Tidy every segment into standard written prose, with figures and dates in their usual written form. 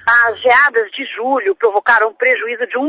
As geadas de julho provocaram um prejuízo de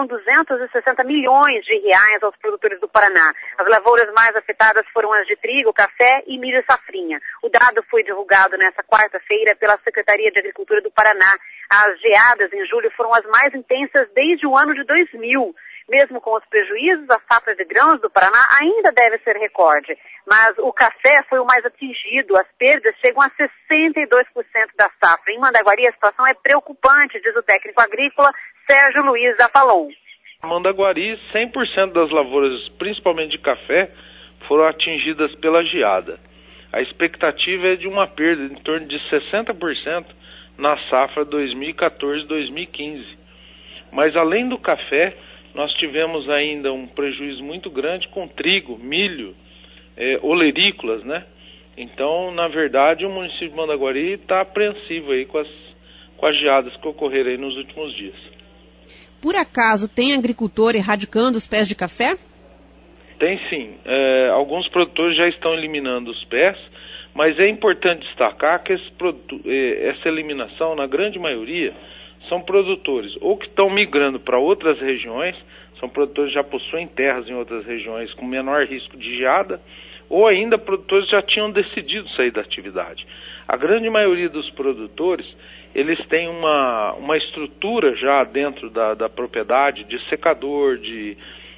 1.260 bilhões de reais aos produtores do Paraná. As lavouras mais afetadas foram as de trigo, café e milho safrinha. O dado foi divulgado nesta quarta-feira pela Secretaria de Agricultura do Paraná. As geadas em julho foram as mais intensas desde o ano de 2000. Mesmo com os prejuízos, a safra de grãos do Paraná ainda deve ser recorde. Mas o café foi o mais atingido. As perdas chegam a 62% da safra. Em Mandaguari, a situação é preocupante, diz o técnico agrícola Sérgio Luiz Zafalon. Em Mandaguari, 100% das lavouras, principalmente de café, foram atingidas pela geada. A expectativa é de uma perda em torno de 60% na safra 2014-2015. Mas além do café, nós tivemos ainda um prejuízo muito grande com trigo, milho, olerícolas, né? Então, na verdade, o município de Mandaguari está apreensivo aí com as geadas que ocorreram aí nos últimos dias. Por acaso, tem agricultor erradicando os pés de café? Tem sim. Alguns produtores já estão eliminando os pés, mas é importante destacar que essa eliminação, na grande maioria, são produtores ou que estão migrando para outras regiões, são produtores que já possuem terras em outras regiões com menor risco de geada, ou ainda produtores que já tinham decidido sair da atividade. A grande maioria dos produtores, eles têm uma estrutura já dentro da propriedade, de secador, de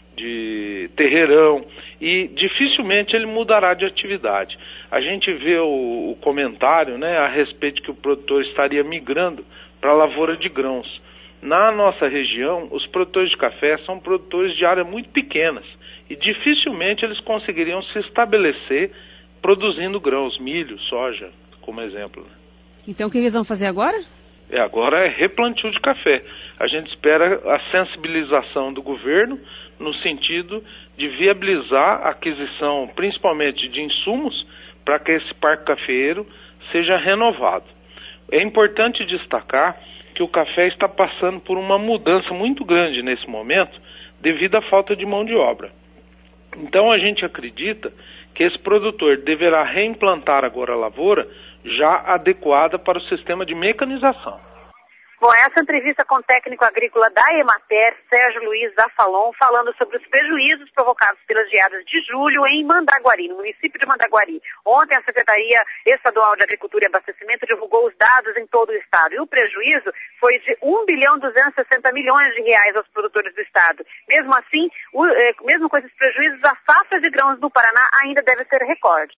terreirão, e dificilmente ele mudará de atividade. A gente vê o comentário, né, a respeito que o produtor estaria migrando para a lavoura de grãos. Na nossa região, os produtores de café são produtores de áreas muito pequenas e dificilmente eles conseguiriam se estabelecer produzindo grãos, milho, soja, como exemplo. Então o que eles vão fazer agora? Agora é replantio de café. A gente espera a sensibilização do governo no sentido de viabilizar a aquisição, principalmente de insumos, para que esse parque cafeeiro seja renovado. É importante destacar que o café está passando por uma mudança muito grande nesse momento devido à falta de mão de obra. Então a gente acredita que esse produtor deverá reimplantar agora a lavoura já adequada para o sistema de mecanização. Bom, essa entrevista com o técnico agrícola da Emater, Sérgio Luiz Zafalon, falando sobre os prejuízos provocados pelas geadas de julho em Mandaguari, no município de Mandaguari. Ontem a Secretaria Estadual de Agricultura e Abastecimento divulgou os dados em todo o estado. E o prejuízo foi de 1.260 bilhões de reais aos produtores do estado. Mesmo assim, mesmo com esses prejuízos, a safra de grãos do Paraná ainda deve ser recorde.